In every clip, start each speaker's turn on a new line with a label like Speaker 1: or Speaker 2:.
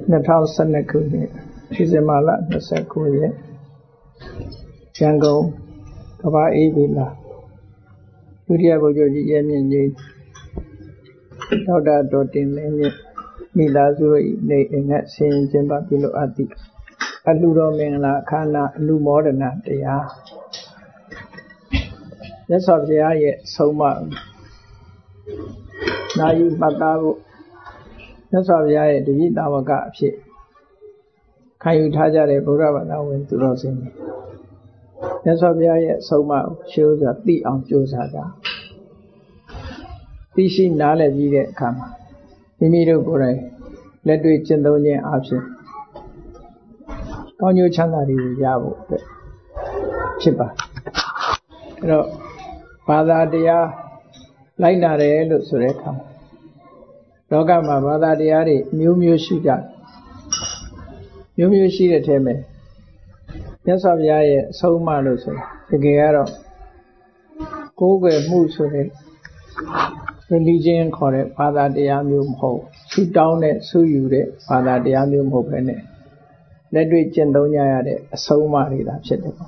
Speaker 1: 2012ခုနှစ်ဒီဇင်ဘာလ29ရက်ရန်ကုန်ကမ္ဘာအေးဗီလာဒုတိယဗိုလ်ချုပ်ကြီးရဲမြင့်ကြီးဒေါက်တာဒေါ်တင်လင်းမြင့်မိသားစု၏နေအိမ်နဲ့ဆင်ရင်ကျင်းပပြုလုပ်အပ်သည့်အလှတော်မင်္ဂလာအခမ်းအနားအနုမောဒနာတရားမြတ်စွာဘုရားရဲ့ဆုံးမနာယူမှတ်သားဖို့မြတ်စွာဘုရားရဲ့တပည့်တာဝကအဖြစ်ခံယူထားကြတဲ့ဗုဒ္ဓဘာသာဝင်သူတော်စင်တွေမြတ်စွာဘုရားရဲ့ဆုံးမရှင်းစွာသိအောင်ကြိုးစားကြသိရှိနားလည်ပြီးတဲ့အခါမှာမိမိတို့ကိုယ်တိုင်လက်တွေ့ကျင့်သုံးခြင်းအပြင်ကောင်းကျိုးချမ်းသာတွေကိုရဖို့အတွက်ဖြစ်ပါအဲ့တော့ဘာသာတရားလိုက်နာတယ်လို့ဆိုတဲ့အခါလောကမှာဘာသာတရားတွေမျိုးမျိုးရှိကြမျိုးမျိုးရှိတဲ့ထဲမှာမြတ်စွာဘုရားရဲ့အဆုံးအမလို့ဆိုတကယ်ကတော့ကိုးကွယ်မှုဆိုတဲ့ religion ခေါ်တဲ့ဘာသာတရားမျိုးမဟုတ်ဆူတောင်းတဲ့ဆူယူတဲ့ဘာသာတရားမျိုးမဟုတ်ပဲနဲ့လက်တွေ့ကျင့်သုံးကြရတဲ့အဆုံးအမတွေသာဖြစ်တယ်ပေါ့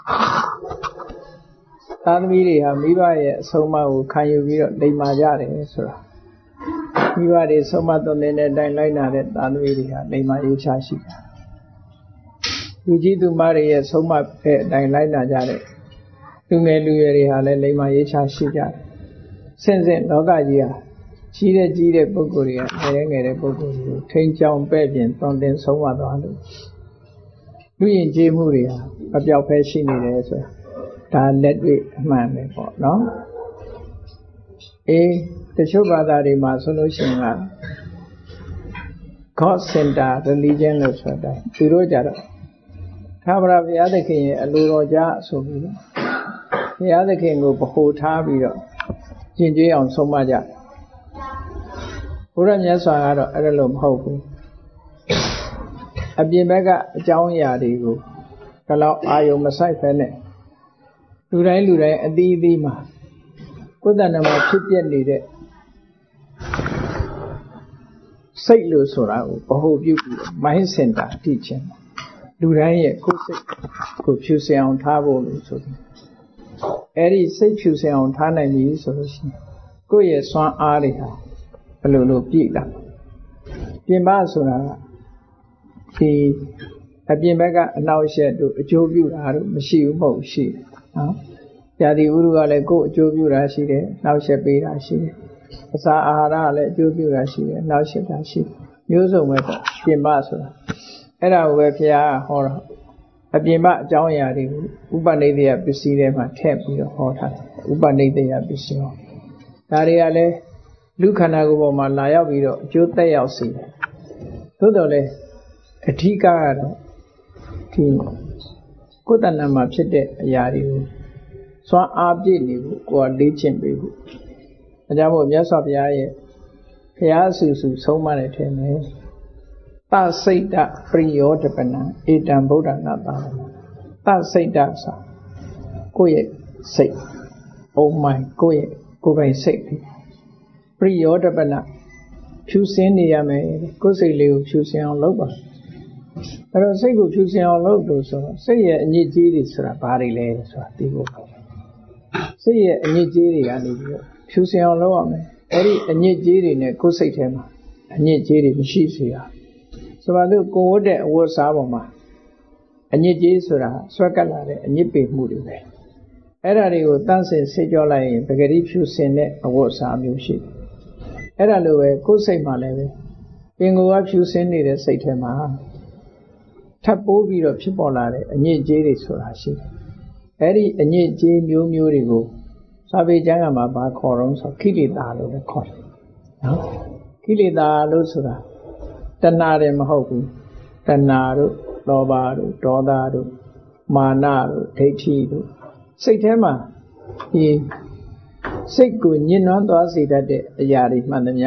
Speaker 1: သားသမီးတွေဟာမိဘရဲ့အဆုံးအမကိုခံယူပြီးတော့လိမ္မာကြတယ်ဆိုတာမိဘတွေဆုံးမသွန်သင်တဲ့အတိုင်းလိုက်နာတဲ့သားသမီးတွေဟာလိမ္မာရေးချရှိတာလူကြီးသူမတွေရဲ့ဆုံးမတဲ့အတိုင်းလိုက်နာကြတဲ့လူငယ်လူရွယ်တွေဟာလည်းလိမ္မာရေးချရှိကြတယ်ဆင့်ဆင့်လောကကြီးဟာကြီးတဲ့ပုဂ္ဂိုလ်တွေကငယ်တဲ့ပုဂ္ဂိုလ်တွေကိုထိန်းချောင်းပဲ့ပြင်သွန်သင်ဆုံးမသွားလို့လူရင်ကျေးမှုတွေဟာအပြောက်ဖဲရှိနေတယ်ဆိုတာဒါလက်တွေ့အမှန်ပဲပေါ့နော်တချို့ဘာသာတွေမှာဆိုလို့ရှိရင်က God Center Religion လို့ဆိုတာသူတို့ကြတော့သာဝရဘုရားသခင်ရဲ့အလိုတော်ကြားဆိုပြီးတော့ဘုရားသခင်ကိုဗဟိုထားပြီးတော့ကျင့်ကြံအောင်ဆုံးမကြဘုရားမြတ်စွာကတော့အဲ့ဒါလို့မဟုတ်ဘူးအပြင်ဘက်ကအကြောင်းအရာတွေကိုဒီလောက်အာယုံမဆိုင်ဖဲနဲ့လူတိုင်းအသီးသီးမှာကိုယ်တဏ္ဍာမှာဖြစ်ပြနေတဲ့စိတ်လို့ဆိုတာကိုဗဟိုပြုပြီး mind center တည်ခြင်းလူတိုင်းရဲ့ကိုယ်စိတ်ကိုဖြူစင်အောင်ထားဖို့လို့ဆိုပြီးအဲ့ဒီစိတ်ဖြူစင်အောင်ထားနိုင်ပြီဆိုလို့ရှိရင်ကိုယ့်ရဲ့စွမ်းအားတွေဟာဘယ်လိုပြည့်လာပြင်ပဆိုတာကဒီအပြင်ဘက်ကအနောက်ရှက်တို့အကျိုးပြုတာတို့မရှိဘူးမဟုတ်ရှိတယ်နော်ဇာတိဥရုကလည်းကိုယ်အကျိုးပြုတာရှိတယ်နောက်ရှက်ပေးတာရှိတယ်အစာအာဟာရကလည်းအကျိုးပြုတာရှိတယ်နောက်ရှက်တာရှိတယ်မျိုးစုံပဲပေါ့ပြင်ပဆိုတာအဲ့ဒါကိုပဲဘုရားဟောတာအပြင်ပအကြောင်းအရာတွေကိုဥပနိဒေယပစ္စည်းတွေမှာထည့်ပြီးတော့ဟောထားတယ်ဥပနိဒေယပစ္စည်းဟောဒါတွေကလည်းလူခန္ဓာကိုယ်ပေါ်မှာလာရောက်ပြီးတော့အကျိုးသက်ရောက်စေတယ်သို့တော်လည်းအဓိကကတော့ဒီကိုယ်တဏ္ဍာမှာဖြစ်တဲ့အရာတွေကိုစွမ်းအားပြည့်နေဖို့ကိုယ်ကလေ့ကျင့်ပေးဖို့ဒါကြောင့်မို့မြတ်စွာဘုရားရဲ့ဘုရားအဆူဆူဆုံးမတဲ့ထဲမှာသစိတ်တပရိယောတပနံဧတံဗုဒ္ဓနာသာသစိတ်တဆိုကိုယ့်ရဲ့စိတ်အုံမိုင်ကိုယ့်ရဲ့ကိုယ်ပိုင်စိတ်ပရိယောတပနဖြူစင်းနေရမယ်ကိုယ်စိတ်လေးကိုဖြူစင်အောင်လုပ်ပါအဲ့တော့စိတ်ကိုဖြူစင်အောင်လုပ်လို့ဆိုတော့စိတ်ရဲ့အညစ်အကြေးတွေဆိုတာဘာတွေလဲဆိုတာသိဖို့ပေါ့စိတ်ရဲ့အညစ်အကြေးတွေကနေပြီးတော့ဖြူစင်အောင်လုပ်ရမယ်အဲ့ဒီအညစ်အကြေးတွေနဲ့ကိုယ်စိတ်ထဲမှာအညစ်အကြေးတွေမရှိစေရဆိုပါလို့ကိုယ်ဝတ်တဲ့အဝတ်စားပေါ်မှာအညစ်အကြေးဆိုတာဆွဲကပ်လာတဲ့အညစ်ပေမှုတွေပဲအဲ့ဒါတွေကိုတန့်စင်ဆေးကြောလိုက်ရင်ပဂတိဖြူစင်တဲ့အဝတ်စားမျိုးရှိတယ်အဲ့ဒါလိုပဲကိုယ်စိတ်မှာလည်းပဲပင်ကိုယ်ကဖြူစင်နေတဲ့စိတ်ထဲမှာထပ်ပိုးပြီးတော့ဖြစ်ပေါ်လာတဲ့အညစ်အကြေးတွေဆိုတာရှိတယ်အဲ့ဒီအညစ်အကြေးမျိုးတွေကိုစာပေကျမ်းကမှာဘာခေါ်တော့ဆိုခိလေသာလို့လည်းခေါ်တယ်နော်ခိလေသာလို့ဆိုတာတဏှာတယ်မဟုတ်ဘူးတဏှာတို့လောဘတို့ဒေါသတို့မာနတို့ဒိဋ္ဌိတို့စိတ်ထဲမှာဒီစိတ်ကိုညှဉ်းနှွမ်းသွားစေတတ်တဲ့အရာတွေမှန်သမျှ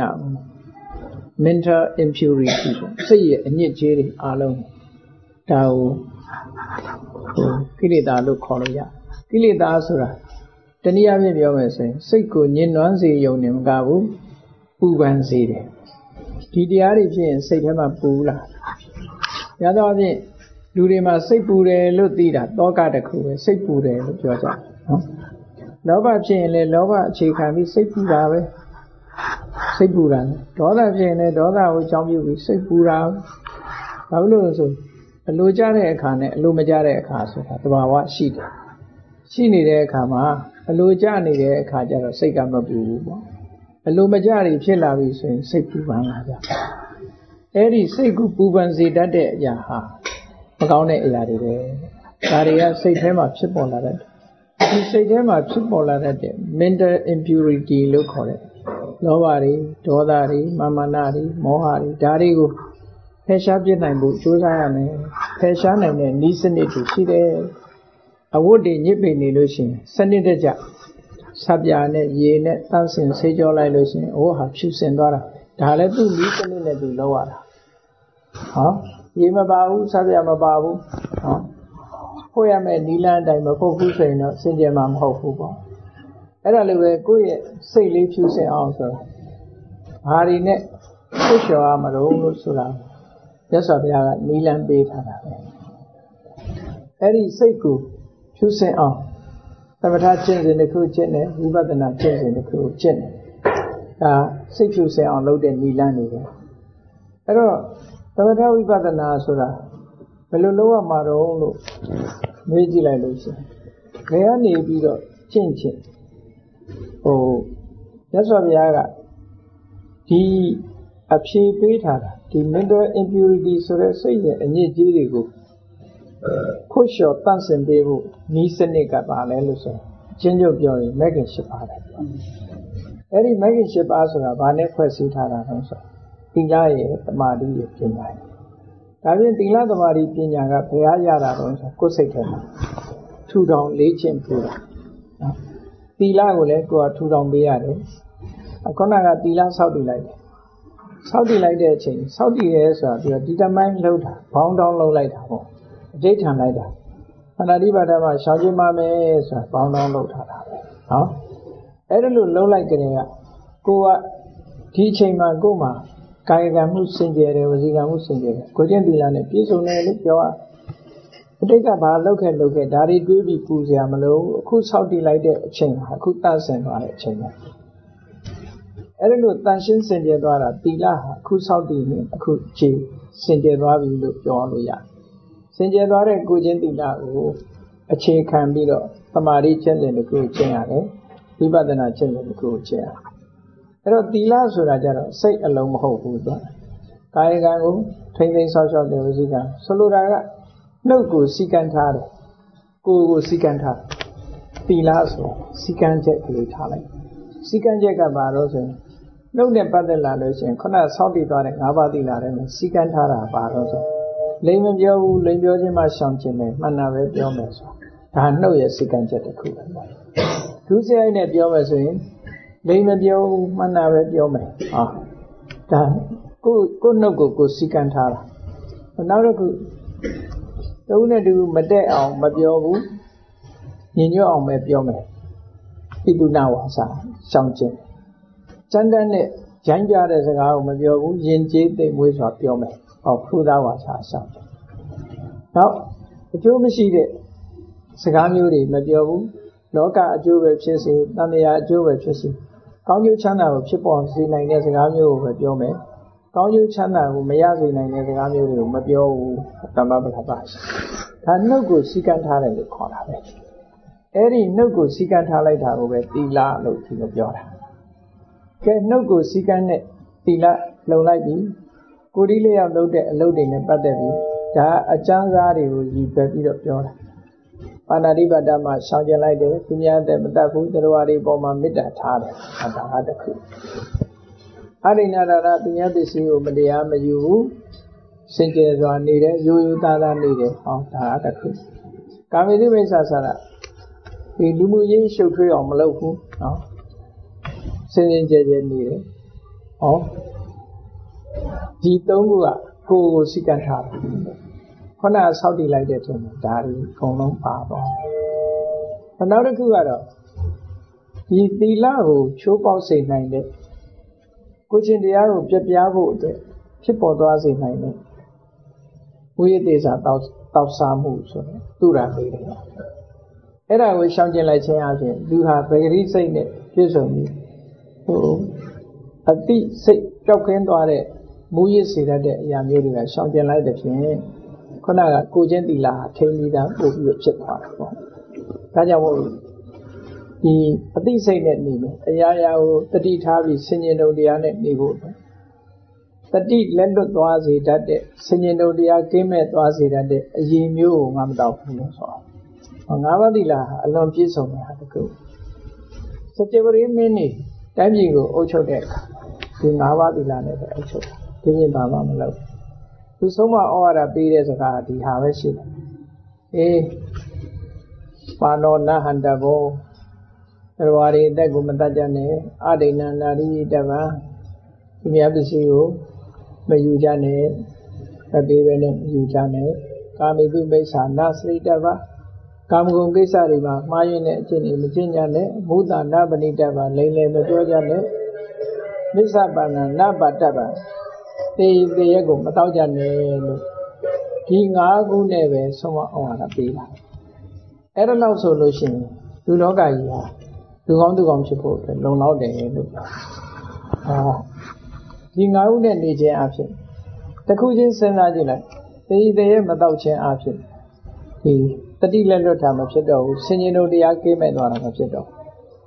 Speaker 1: mental impurity စိတ်ရဲ့အညစ်အကြေးတွေအားလုံးဒါကိုကိလေသာလို့ခေါ်လို့ရကိလေသာဆိုတာတနည်းအားဖြင့်ပြောမယ်ဆိုရင်စိတ်ကိုညှဉ်းနှွမ်းစေရုံနဲ့မကဘူးပူပန်စေတယ်ဒီတရားတွေဖြစ်ရင်စိတ်ထဲမှာပူလာရတော့အပြင်လူတွေမှာစိတ်ပူတယ်လို့သိတာတောကတစ်ခုပဲစိတ်ပူတယ်လို့ပြောကြနော်လောဘဖြစ်ရင်လည်းလောဘအခြေခံပြီးစိတ်ပူတာပဲစိတ်ပူတာဒေါသဖြစ်ရင်လည်းဒေါသကိုအကြောင်းပြုပြီးစိတ်ပူတာဘာလို့လဲဆိုအလိုကြတဲ့အခါနဲ့အလိုမကြတဲ့အခါဆိုတာတဘာဝရှိတယ်ရှိနေတဲ့အခါမှာအလိုကြနေတဲ့အခါကျတော့စိတ်ကမပူဘူးပေါ့အလိုမကြတွေဖြစ်လာပြီဆိုရင်စိတ်ပူပန်လာကြအဲ့ဒီစိတ်ကူပူပန်စေတတ်တဲ့အရာဟာမကောင်းတဲ့အရာတွေပဲဒါတွေကစိတ်ထဲမှာဖြစ်ပေါ်လာတဲ့ဒီစိတ်ထဲမှာဖြစ်ပေါ်လာတဲ့ mental impurity လို့ခေါ်တဲ့လောဘတွေဒေါသတွေမာနတွေမောဟတွေဒါတွေကိုဖယ်ရှားပြစ်နိုင်ဖို့ကြိုးစားရမယ်ဖယ်ရှားနိုင်တဲ့နည်းစနစ်တွေရှိတယ်အဝတ်တွေညစ်ပေနေလို့ရှိရင်စနစ်တကျဆပ်ပြာနဲ့ရေနဲ့တန့်စင်ဆေးကြောလိုက်လို့ရှိရင်အဝတ်ဟာဖြူစင်သွားတာဒါလည်းသူ့နည်းစနစ်နဲ့သူလုပ်ရတာဟောရေမပါဘူးဆပ်ပြာမပါဘူးဟောဖို့ရမယ်နီလန်းအတိုင်းမဖို့ဘူးဆိုရင်တော့စင်ကြယ်မှာမဟုတ်ဘူးပေါ့အဲ့ဒါလိုပဲကိုယ့်ရဲ့စိတ်လေးဖြူစင်အောင်ဆိုတာဘာတွေနဲ့ဖြည့်လျှော်ရမလို့ဆိုတာမြတ်စွာဘုရားကနီလန်းပေးထားတာပဲအဲ့ဒီစိတ်ကိုဖြူစင်အောင်သမထကျင့်စဉ်တစ်ခုကျင့်တယ်ဝိပဿနာကျင့်စဉ်တစ်ခုကျင့်တယ်ဒါစိတ်ဖြူစင်အောင်လုပ်တဲ့နီလန်းတွေပဲအဲ့တော့သမထဝိပဿနာဆိုတာဘယ်လိုလုပ်ရမှာတော့လို့မေးကြည့်လိုက်လို့ရှိရင်ဘယ်ကနေပြီးတော့ကျင့်မြတ်စွာဘုရားကဒီအဖြေပေးထားတာဒီ mental impurity ဆိုတဲ့စိတ်ရဲ့အညစ်အကြေးတွေကိုဖွလျှော်တန့်စင်ပေးဖို့နည်းစနစ်ကပါလဲလို့ဆိုချင်းချုပ်ပြောရင်မဂ္ဂင်၈ပါးတယ်အဲ့ဒီမဂ္ဂင်၈ပါးဆိုတာဘာနဲ့ဖွဲ့စည်းထားတာလဲဆိုသီလရဲ့သမာဓိရဲ့ပညာရဲ့ဒါပြင်သီလသမာဓိပညာကဘယ်အားရတာလဲဆိုကိုယ်စိတ်ထဲမှာထူထောင်လေ့ကျင့်ပေးတာနော်သီလကိုလည်းကိုယ်ကထူထောင်ပေးရတယ်ခုနကသီလဆောက်တည်လိုက်တယ်ဆောက်တည်လိုက်တဲ့အချိန်ဆောက်တည်ရဲဆိုတာပြီးတော့ဒီတမိုင်းလှုပ်တာဘောင်းတောင်းလှုပ်လိုက်တာပေါ့အဋိဋ္ဌံလိုက်တာခန္ဓာတိပါဒမှာရှောင်ကျဉ်ပါမယ်ဆိုတာဘောင်းတောင်းလှုပ်ထားတာပဲနော်အဲ့ဒါလို့လှုပ်လိုက်ကြတဲ့ကကိုကဒီအချိန်မှာကိုယ်မှာကာယကံမှုစင်ကြယ်တယ်ဝစီကံမှုစင်ကြယ်တယ်ကိုကျင့်သီလနဲ့ပြည့်စုံတယ်လို့ပြောအတိတ်ကဘာလုပ်ခဲ့ဒါတွေတွေးပြီးပူစရာမလိုအခုဆောက်တည်လိုက်တဲ့အချိန်ဟာအခုတန့်စင်သွားတဲ့အချိန်ပဲအဲ့ဒါလို့တန်ရှင်းစင်ကြယ်သွားတာသီလဟာအခုဆောက်တည်နေအခုခြေစင်ကြယ်သွားပြီလို့ပြောလို့ရတယ်စင်ကြယ်သွားတဲ့ကိုကျင့်သီလကိုအခြေခံပြီးတော့သမာဓိကျင့်စဉ်တစ်ခုကျင့်ရတယ်ဝိပဿနာကျင့်စဉ်တစ်ခုကျင့်ရတယ်အဲ့တော့သီလဆိုတာကြတော့စိတ်အလုံးမဟုတ်ဘူးသူကကာယကံကိုထိမ့်သိမ်းဆောက်ရှောက်တဲ့ဝစီကံဆိုလိုတာကနှုတ်ကိုစီကံထားတယ်ကိုယ်ကိုစီကံထားသီလဆိုစီကံချက်ကလေးထားလိုက်စီကံချက်ကဘာလို့ဆိုရင်နှုတ်နဲ့ပတ်သက်လာလို့ရှိရင်ခုနဆောက်တည်သွားတဲ့၅ပါးသီလတွေမှာစီကံထားတာဘာလို့ဆိုလိမ်မပြောဘူးလိမ်ပြောခြင်းမှရှောင်ခြင်းပဲမှန်တာပဲပြောမယ်ဆိုဒါနှုတ်ရဲ့စီကံချက်တစ်ခုပဲဒုစရိုက်နဲ့ပြောမယ်ဆိုရင်လိမ်မပြောဘူးမှန်တာပဲပြောမယ်ဟာဒါကိုနှုတ်ကိုစီကံထားတာနောက်တစ်ခုတုံးနဲ့တူမတက်အောင်မပြောဘူးညင်ညွတ်အောင်ပဲပြောမယ်ဣတုနာဝါစာရှောင်ခြင်းစန္ဒတ်နဲ့ရိုင်းပြတဲ့စကားကိုမပြောဘူးယဉ်ကျေးသိမ့်မွေးစွာပြောမယ်ဟောဖုသာဝါစာရှောင်ခြင်းနောက်အကျိုးမရှိတဲ့စကားမျိုးတွေမပြောဘူးလောကအကျိုးပဲဖြစ်စေတဏှာအကျိုးပဲဖြစ်စေကောင်းကျိုးချမ်းသာကိုဖြစ်ပေါ်စေနိုင်တဲ့စကားမျိုးကိုပဲပြောမယ်ကောင်းကျိုးချမ်းသာကိုမရစေနိုင်တဲ့စကားမျိုးတွေကိုမပြောဘူးတမ္ပပလပါရှိဒါနှုတ်ကိုစီကံထားတယ်လို့ခေါ်တာပဲအဲ့ဒီနှုတ်ကိုစီကံထားလိုက်တာကိုပဲသီလလို့ဒီလိုပြောတာကဲနှုတ်ကိုစီကံနဲ့သီလလုံလိုက်ပြီကိုယ်ဒီလျောက်လုပ်တဲ့အလုပ်တွေနဲ့ပတ်သက်ပြီးဒါအကျမ်းစာတွေကိုရည်ပဲပြီးတော့ပြောတာပါဏာတိပါဒမှာရှောင်ကျင်လိုက်တယ်သူများတဲ့မတတ်ဘူးတရားတွေပေါ်မှာမေတ္တာထားတယ်ဒါကတခုအရိဏဒါရသူများပစ္စည်းကိုမတရားမယူဘူးစင်ကြယ်စွာနေတယ်ရိုးရိုးသားသားနေတယ်ဟောဒါကတခုကာမေတုမိစ္ဆာဆရာဒီလူမှုရေးရှုပ်ထွေးအောင်မလုပ်ဘူးနော်စင်စင်ကြယ်ကြယ်နေတယ်ဟောဒီသုံးခုကကိုယ်ကိုစိတ်ကထားတယ်ခုနဆောက်တည်လိုက်တဲ့ချိန်မှာဒါတွေအကုန်လုံးပါတော့နောက်တစ်ခုကတော့ဒီသီလကိုချိုးပေါက်စေနိုင်တဲ့ကိုချင်းတရားကိုပြပြဖို့အတွက်ဖြစ်ပေါ်သွားစေနိုင်တယ်ဝိသေစာတောက်စားမှုဆိုတော့သူရပေးတယ်အဲ့ဒါကိုရှောင်ကျင်လိုက်ခြင်းအပြင်လူဟာဗေဂရိစိတ်နဲ့ပြည့်စုံပြီးအတိစိတ်ကြောက်ခင်းသွားတဲ့မူရစ်စေတတ်တဲ့အရာမျိုးတွေကရှောင်ကျင်လိုက်တဲ့ဖြင့်ခုနကကိုချင်းတီလာထိန်းပြီးသားပို့ပြီးဖြစ်သွားတယ်ပေါ့ဒါကြောင့်မို့ဒီအတိစိတ်နဲ့နေမယ်အရာရာကိုတတိထားပြီးဆင်ញင်တုံတရားနဲ့နေဖို့တတိလက်လွတ်သွားစေတတ်တဲ့ဆင်ញင်တုံတရားကင်းမဲ့သွားစေတတ်တဲ့အရေးမျိုးကိုငါမတောက်ဘူးလို့ဆိုတော့ငါးပါးသီလအလွန်ပြည့်စုံတဲ့ဟာတကူစကြဝဠာမင်းနေတိုင်းပြည်ကိုအုပ်ချုပ်တဲ့အခါဒီငါးပါးသီလနဲ့ပဲအုပ်ချုပ်တာဒီပြင်ဘာမှမလုပ်သူဆုံးမဩဝါဒပေးတဲ့စကားဒီဟာပဲရှိတယ်အေးပါဏောနဟန္တဘောတော်ဝါရီတက်ကိုမတတ်ကြနဲ့အဒိဏနာရိတဗံဒီမြတ်ပစ္စည်းကိုမယူကြနဲ့မပေးဘဲနဲ့မယူကြနဲ့ကာမိတုမိစ္ဆာနာစရိတဗံကာမဂုဏ်ကိစ္စတွေမှာမှားယွင်းတဲ့အကျင့်တွေမကျင့်ကြနဲ့မုဒ္ဒနာပဏိတဗံလိမ့်လေမပြောကြနဲ့မစ္ဆပါဏနပါတဗံတေရက်ကိုမတောက်ကြနဲ့လို့ဒီ၅ခုနဲ့ပဲဆုံးမအောင်ရတာပေးတာအဲ့ဒါလောက်ဆိုလို့ရှိရင်လူလောကကြီးဟာလူကောင်းသူကောင်းဖြစ်ဖို့အတွက်လုံလောက်တယ်လို့ဒီ၅ခုနဲ့နေခြင်းအဖြစ်တစ်ခုချင်းစဉ်းစားကြည့်လိုက်တေရက်မတောက်ခြင်းအဖြစ်ဒီတတိလက်လွတ်တာမဖြစ်တော့ဘူးဆင်ញင်တို့တရားကင်းမဲ့သွားတာမဖြစ်တော့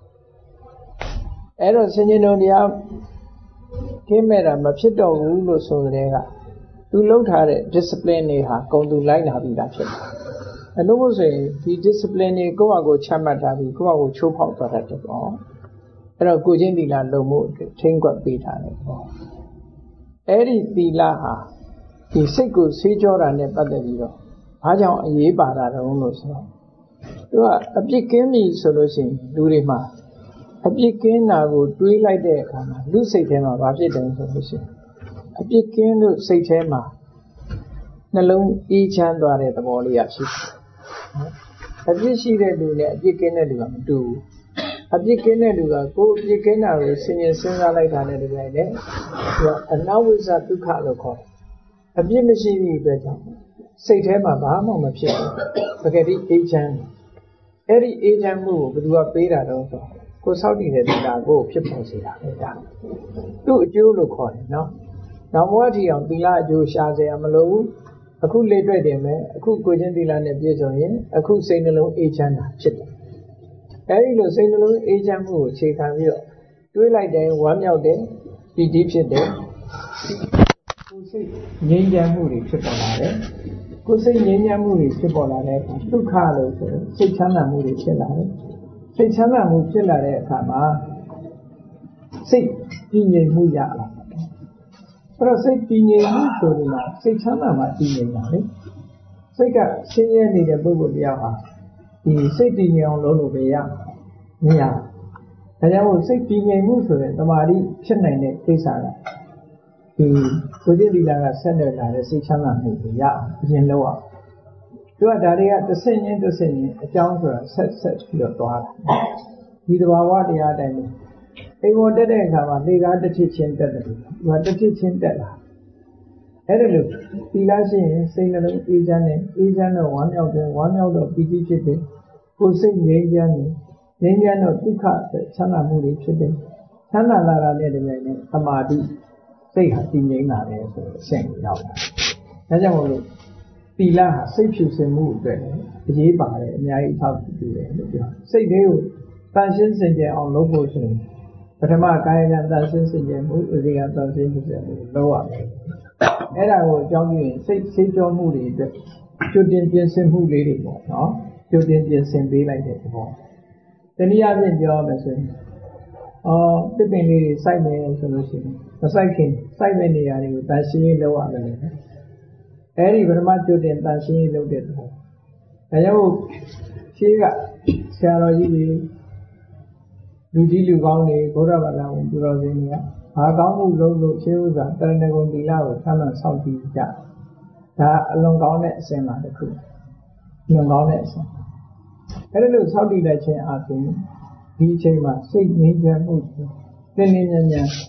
Speaker 1: အဲ့တော့ဆင်ញင်တို့တရားကင်းမဲ့တာမဖြစ်တော့ဘူးလို့ဆိုတဲ့ကသူလှုပ်ထားတဲ့ discipline တွေဟာကုန်သူလိုက်လာပြီးသားဖြစ်တယ်။အလို့မို့ဆိုရင်ဒီ discipline တွေကိုယ့်အကိုချမှတ်ထားပြီးကိုယ့်အကိုချိုးဖောက်သွားတတ်တယ်ပေါ့။အဲ့တော့ကိုချင်းသီလလုံမှုအတွက်ထိမ့်ကွက်ပေးထားတယ်ပေါ့။အဲ့ဒီသီလဟာဒီစိတ်ကိုဆေးကြောတာနဲ့ပတ်သက်ပြီးတော့ဘာကြောင့်အရေးပါတာတုံးလို့ဆိုတော့သူကအပြစ်ကင်းပြီဆိုလို့ရှိရင်လူတွေမှာအပြစ်ကင်းတာကိုတွေးလိုက်တဲ့အခါမှာလူစိတ်ထဲမှာဘာဖြစ်တယ်ဆိုလို့ရှိရင်အပြစ်ကင်းလို့စိတ်ထဲမှာနှလုံးအေးချမ်းသွားတဲ့သဘောလေးရရှိတယ်။အပြစ်ရှိတဲ့လူနဲ့အပြစ်ကင်းတဲ့လူကမတူဘူး။အပြစ်ကင်းတဲ့လူကကိုယ်အပြစ်ကင်းတာကိုစဉ်းစားလိုက်တာနဲ့တပြိုင်နက်သူကအနဝိဇ္ဇဒုက္ခလို့ခေါ်တယ်။အပြစ်မရှိသည့်အတွက်ကြောင့်စိတ်ထဲမှာဘာမှမဖြစ်ဘူး။ပဂတိအေးချမ်းအဲ့ဒီအေးချမ်းမှုကိုဘယ်သူကပေးတာတော့ဆိုကိုစောက်တည်တဲ့တရားကိုဖြစ်ပေါ်စေတာပဲဒါသူ့အကျိုးလို့ခေါ်တယ်နော်နောက်ဘဝထီအောင်သီလအကျိုးရှာစရာမလိုဘူးအခုလေတွေ့တယ်မယ်အခုကိုချင်းသီလနဲ့ပြည့်စုံရင်အခုစိတ်နှလုံးအေးချမ်းတာဖြစ်တယ်အဲဒီလိုစိတ်နှလုံးအေးချမ်းမှုကိုအခြေခံပြီးတော့တွေးလိုက်တယ်ဝမ်းမြောက်တယ်ပီတိဖြစ်တယ်ကိုယ်စိတ်ငြိမ်းချမ်းမှုတွေဖြစ်ပေါ်လာတယ်ကိုယ်စိတ်ငြိမ်းချမ်းမှုတွေဖြစ်ပေါ်လာတဲ့အခါဒုက္ခလို့ဆိုရင်စိတ်ချမ်းသာမှုတွေဖြစ်လာတယ်စိတ်ချမ်းသာမှုဖြစ်လာတဲ့အခါမှာစိတ်တည်ငြိမ်မှုရလာတယ်အဲ့တော့စိတ်တည်ငြိမ်မှုဆိုရင်စိတ်ချမ်းသာမှတည်ငြိမ်တာလေစိတ်ကဆင်းရဲနေတဲ့ပုဂ္ဂိုလ်တရားဟာဒီစိတ်တည်ငြိမ်အောင်လုပ်လို့ပဲရမရဒါကြောင့်စိတ်တည်ငြိမ်မှုဆိုရင်တမာတိဖြစ်နိုင်တဲ့ကိစ္စကဒီကိုယ်တည်သီလကဆက်နွယ်လာတဲ့စိတ်ချမ်းသာမှုကိုရအောင်အရင်လုပ်အောင်သူကဒါတွေကတစ်ဆင့်ချင်းအကြောင်းဆိုတာဆက်ပြီးတော့သွားတာဒီသဘာဝတရားတိုင်းပဲအိမ်ပေါ်တက်တဲ့အခါမှာလေကားတစ်ချစ်ချင်းတက်တယ်သူကတစ်ချစ်ချင်းတက်လာအဲ့ဒါလို့သီလရှိရင်စိတ်နှလုံးအေးချမ်းတယ်အေးချမ်းတော့ဝမ်းမြောက်တယ်ဝမ်းမြောက်တော့ပီတိဖြစ်တယ်ကိုယ်စိတ်ငြိမ်းချမ်းတယ်ငြိမ်းချမ်းတော့ဒုက္ခချမ်းသာမှုတွေဖြစ်တယ်ချမ်းသာလာတာနဲ့တည်းနဲ့သမာဓိစိတ်ဟာတည်ငြိမ်လာတယ်ဆိုတော့အဆင့်ကိုရောက်လာဒါကြောင့်မို့လို့သီလဟာစိတ်ဖြူစင်မှုအတွက်အရေးပါတယ်အများကြီးအထောက်အကူတယ်လို့ပြောစိတ်လေးကိုတန်ရှင်းစင်ကြယ်အောင်လုပ်ဖို့ဆိုရင်ပထမကာယကတန်ရှင်းစင်ကြယ်မှုဥဒိကတန်ရှင်းစင်ကြယ်မှုလုပ်ရမယ်အဲ့ဒါကိုအကြောင်းပြုရင်စိတ်ဆေးကြောမှုတွေအတွက်ကြိုတင်ပြင်ဆင်မှုလေးတွေပေါ့နော်ကြိုတင်ပြင်ဆင်ပေးလိုက်တဲ့သဘောတနည်းအားဖြင့်ပြောရမယ်ဆိုရင်တစ်ပင်လေးတွေစိုက်မယ်ဆိုလို့ရှိရင်မစိုက်ခင်စိုက်မဲ့နေရာတွေကိုတန်ရှင်းရေးလုပ်ရမယ်အဲ့ဒီပထမကြိုတင်တန်ရှင်းရေးလုပ်တဲ့သဘောဒါကြောင့်ရှင်းကဆရာတော်ကြီးတွေလူကြီးလူကောင်းတွေဘုရားဘာသာဝင်သူတော်စင်တွေကဘာကောင်းမှုလုပ်လို့ရှင်းဥစ္စာတရဏဂုံသီလကိုဆမ်းမှန်ဆောက်တည်ကြဒါအလွန်ကောင်းတဲ့အစဉ်ပါတစ်ခုအလွန်ကောင်းတဲ့အစဉ်အဲ့ဒါလို့ဆောက်တည်လိုက်ခြင်းအပြင်ဒီအချိန်မှာစိတ်ငြိမ်းချမ်းမှုလင်းလင်းမြန်မြန်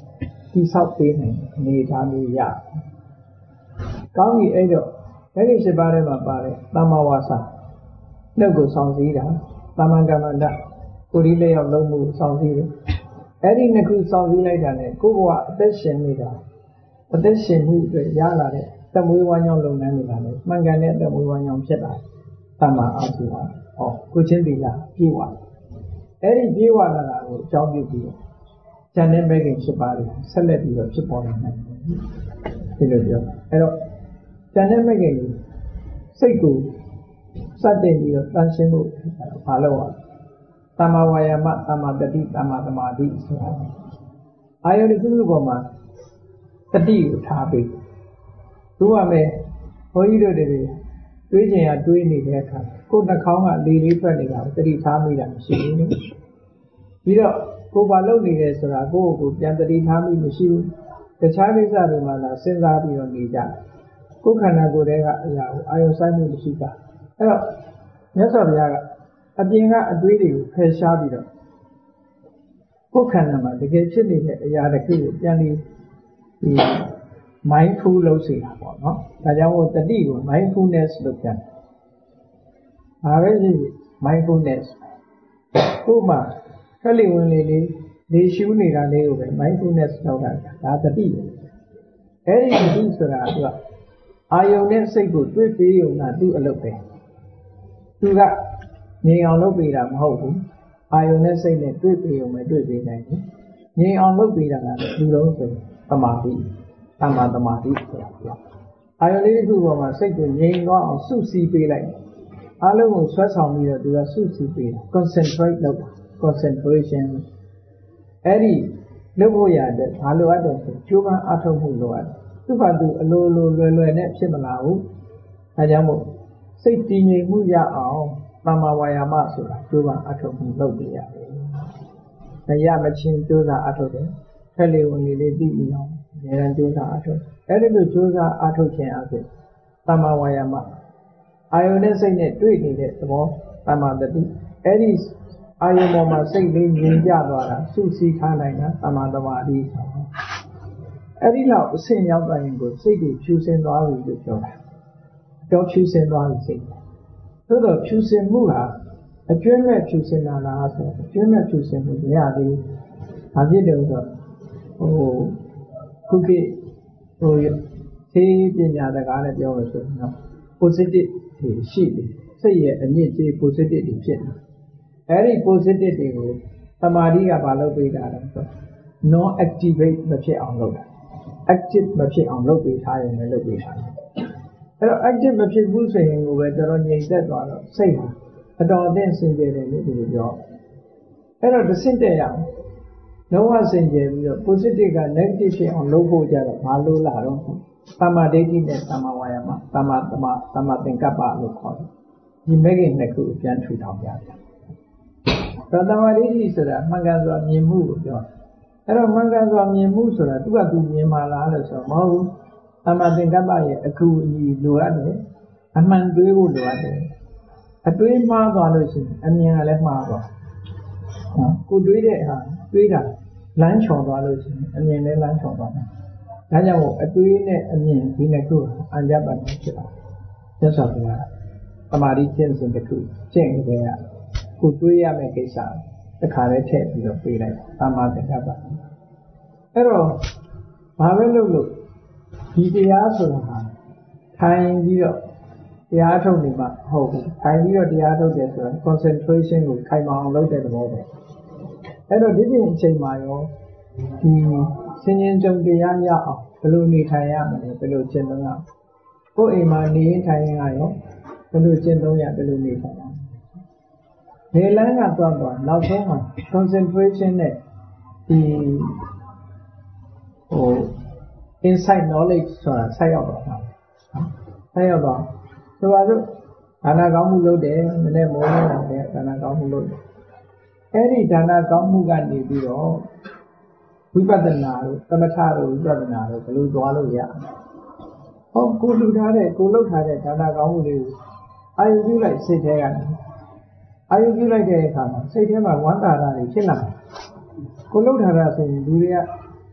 Speaker 1: တိဆောက်ပေးနိုင်အနေထားမျိုးရကောင်းပြီအဲ့တော့အဲ့ဒီ7ပါးထဲမှာပါတယ်သမ္မာဝါစာနှုတ်ကိုဆောင်စည်းတာသမ္မာကမ္မန္တကိုယ်ဒီလက်ရောက်လုံးမှုဆောင်စည်းတယ်အဲ့ဒီနှစ်ခုဆောင်စည်းလိုက်တာနဲ့ကိုယ်ကအသက်ရှင်နေတာအသက်ရှင်မှုအတွက်ရလာတဲ့သက်မွေးဝမ်းကြောင်းလုပ်ငန်းတွေကလည်းမှန်ကန်တဲ့သက်မွေးဝမ်းကြောင်းဖြစ်လာသမ္မာအာဇီဝဟောကိုချင်းသီလပြေဝအဲ့ဒီပြေဝလာတာကိုအကြောင်းပြုပြီးဉာဏ်နဲ့မဲ့ခင်7ပါးတွေဆက်လက်ပြီးတော့ဖြစ်ပေါ်နေတယ်ဒီလိုပြောအဲ့တော့ဉာဏ်နဲ့မဲ့ခင်စိတ်ကိုစတင်ပြီးတော့တန်ရှင်းဖို့ဘာလို့ရသမ္မာဝါယာမသမ္မာတတိသမ္မာသမာဓိဆိုတာအာယုန်တစ်ခုခုပေါ်မှာတတိကိုထားပြီးတို့ရမယ်ဘုန်းကြီးတို့တွေတွေးချင်ရတွေးနေတဲ့အခါကိုယ်နှာခေါင်းကလေလေးထွက်နေတာကိုတတိထားမိတာမရှိဘူးပြီးတော့ကိုယ်ဘာလုပ်နေလဲဆိုတာကိုယ့်ကိုပြန်တတိထားမိမရှိဘူးတခြားကိစ္စတွေမှာလာစဉ်းစားပြီးတော့နေကြတယ်ကိုယ်ခန္ဓာကိုယ်တည်းကအရာကိုအာယုန်ဆိုင်မှုမရှိတာအဲ့တော့မြတ်စွာဘုရားကအပြင်ကအတွေးတွေကိုဖယ်ရှားပြီးတော့ကိုယ်ခန္ဓာမှာတကယ်ဖြစ်နေတဲ့အရာတစ်ခုကိုပြန်ပြီးဒီ mindful လုပ်စေတာပေါ့နော်ဒါကြောင့်မို့တတိကို mindfulness လို့ပြန်ဒါပဲရှိ mindfulness ကိုယ်မှာခက်လီဝင်လေရှူးနေတာလေးကိုပဲ mindfulness လောက်တာဒါတတိပဲအဲ့ဒီတတိဆိုတာကအာယုန်နဲ့စိတ်ကိုတွေ့ပေးုံကသူ့အလုပ်ပဲသူကငြိမ်အောင်လုပ်ပေးတာမဟုတ်ဘူးအာယုန်နဲ့စိတ်နဲ့တွေ့ပေးုံပဲတွေ့ပေးနိုင်တယ်ငြိမ်အောင်လုပ်ပေးတာကလူလုံးဆိုသမာဓိသမ္မာသမာဓိဆိုတာပြောအာယုန်လေးတစ်ခုပေါ်မှာစိတ်ကိုငြိမ်သွားအောင်စုစည်းပေးလိုက်အားလုံးကိုဆွဲဆောင်ပြီးတော့သူကစုစည်းပေးတာ concentrate လုပ်တာ concentration အဲ့ဒီလုပ်ဖို့ရတဲ့ဘာလိုအပ်တယ်ဆိုကျိုးပန်းအထောက်မှုလိုအပ်တယ်သူ့ဘာသူအလိုလိုလွယ်လွယ်နဲ့ဖြစ်မလာဘူးဒါကြောင့်မို့စိတ်တည်ငြိမ်မှုရအောင်သမ္မာဝါယာမဆိုတာကျိုးပန်းအထောက်မှုလုပ်ပြရတယ်မရမချင်းကျိုးစားအထောက်တယ်ဖက်လေဝင်လေးသိပြီးအောင်ဉာဏ်ကျိုးစားအထောက်အဲ့ဒီလိုကျိုးစားအထောက်ခြင်းအဖြစ်သမ္မာဝါယာမအာယုန်နဲ့စိတ်နဲ့တွေ့နေတဲ့သဘောသမ္မာတတိအဲ့ဒီအာယုန်ပေါ်မှာစိတ်လေးငြိမ်ကြသွားတာစုစည်းထားနိုင်တာသမ္မာသမာဓိဆိုအဲ့ဒီလောက်အဆင့်ရောက်သွားရင်ကိုစိတ်တွေဖြူစင်သွားပြီလို့ပြောတာတော့ဖြူစင်သွားပြီစိတ်သို့တော့ဖြူစင်မှုဟာအကျွမ်းမဲ့ဖြူစင်တာလားဆိုအကျွမ်းမဲ့ဖြူစင်မှုမရသေးဘူးဘာဖြစ်တယ်ဆိုတော့ခုခေတ်သေပညာတကားနဲ့ပြောလို့ဆိုရင်တော့ positive တွေရှိတယ်စိတ်ရဲ့အညစ်အကြေး positive တွေဖြစ်တယ်အဲ့ဒီ positive တွေကိုသမာဓိကဘာလုပ်ပေးတာလဲဆို non activate မဖြစ်အောင်လုပ်တာ active မဖြစ်အောင်လုပ်ပေးထားရင်လည်းလုပ်ပေးထားတယ်အဲ့တော့ active မဖြစ်ဘူးဆိုရင်ကိုပဲတော်တော်ငြိမ်သက်သွားတော့စိတ်ဟာအတော်အသင့်စင်ကြယ်တယ်လို့ဒီလိုပြောအဲ့တော့တစ်ဆင့်တက်ရအောင်လုံးဝစင်ကြယ်ပြီးတော့ positive က negative ဖြစ်အောင်လုပ်ဖို့ကြတော့ဘာလို့လာတော့သမ္မာဒိဋ္ဌိနဲ့သမ္မာဝါယာမသမ္မာသင်္ကပ္ပလို့ခေါ်တယ်ဒီမဲ့ခင်နှစ်ခုပြန်ထူထောင်ကြတယ်သမ္မာဒိဋ္ဌိဆိုတာမှန်ကန်စွာမြင်မှုကိုပြောအဲ့တော့မှန်ကန်စွာမြင်မှုဆိုတာသူကသူမြင်ပါလားလို့ဆိုတော့မဟုတ်ဘူးသမ္မာသင်္ကပ္ပရဲ့အကူအညီလိုအပ်တယ်အမှန်တွေးဖို့လိုအပ်တယ်အတွေးမှားသွားလို့ရှိရင်အမြင်ကလည်းမှားသွားကိုတွေးတဲ့ဟာတွေးတာလမ်းချော်သွားလို့ရှိရင်အမြင်လည်းလမ်းချော်သွားတယ်ဒါကြောင့်မို့အတွေးနဲ့အမြင်ဒီနှစ်ခုအံကြပ်ပတ်ဖြစ်တာမြတ်စွာဘုရားသမာဓိကျင့်စဉ်တစ်ခုကျင့်ကြတဲ့ကိုတွေးရမယ့်ကိစ္စတစ်ခါလေးထည့်ပြီးတော့ပြေးလိုက်သမ္မာသင်္ကပ္ပအဲ့တော့ဘာပဲလုပ်လို့ဒီတရားဆိုတာဟာထိုင်ပြီးတော့တရားထုတ်နေမှဟုတ်ဘူးထိုင်ပြီးတော့တရားထုတ်တယ်ဆိုတာ concentration ကိုခိုင်မာအောင်လုပ်တဲ့သဘောပဲအဲ့တော့ဒီပြင်အချိန်မှာရောဒီစဉ္ဉ္ကြုံတရားရအောင်ဘယ်လိုနေထိုင်ရမလဲဘယ်လိုကျင့်သုံးရကိုယ်အိမ်မှာနေရင်ထိုင်ရင်ရောဘယ်လိုကျင့်သုံးရဘယ်လိုနေထိုင်ရဒီလမ်းကသွားနောက်ဆုံးမှာ concentration နဲ့ဒီinsight knowledge ဆိုတာဆက်ရောက်တော့ဆက်ရောက်တော့ဆိုပါစို့ဒါနကောင်းမှုလုပ်တယ်မနေ့မိုးလင်းလာတယ်ဒါနကောင်းမှုလုပ်တယ်အဲ့ဒီဒါနကောင်းမှုကနေပြီးတော့ဝိပဿနာတို့သမထတို့ဝိပဿနာတို့ဘယ်လိုသွားလို့ရဟောကိုလှူထားတဲ့ကိုလုပ်ထားတဲ့ဒါနကောင်းမှုတွေကိုအာရုံပြုလိုက်စိတ်ထဲကနေအာရုံပြုလိုက်တဲ့အခါမှာစိတ်ထဲမှာဝမ်းသာတာတွေဖြစ်လာတယ်ကိုလှုပ်ထားတာဆိုရင်လူတွေက